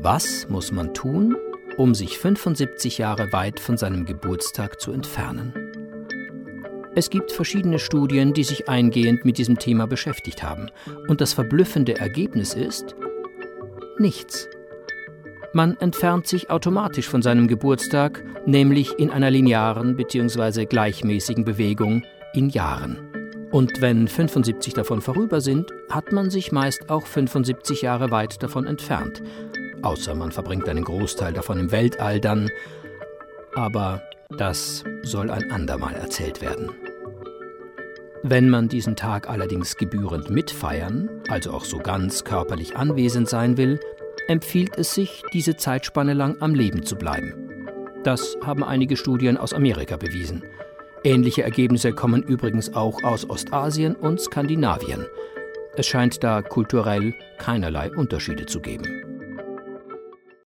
Was muss man tun, um sich 75 Jahre weit von seinem Geburtstag zu entfernen? Es gibt verschiedene Studien, die sich eingehend mit diesem Thema beschäftigt haben. Und das verblüffende Ergebnis ist: nichts. Man entfernt sich automatisch von seinem Geburtstag, nämlich in einer linearen bzw. gleichmäßigen Bewegung in Jahren. Und wenn 75 davon vorüber sind, hat man sich meist auch 75 Jahre weit davon entfernt. Außer man verbringt einen Großteil davon im Weltall dann. Aber das soll ein andermal erzählt werden. Wenn man diesen Tag allerdings gebührend mitfeiern, also auch so ganz körperlich anwesend sein will, empfiehlt es sich, diese Zeitspanne lang am Leben zu bleiben. Das haben einige Studien aus Amerika bewiesen. Ähnliche Ergebnisse kommen übrigens auch aus Ostasien und Skandinavien. Es scheint da kulturell keinerlei Unterschiede zu geben.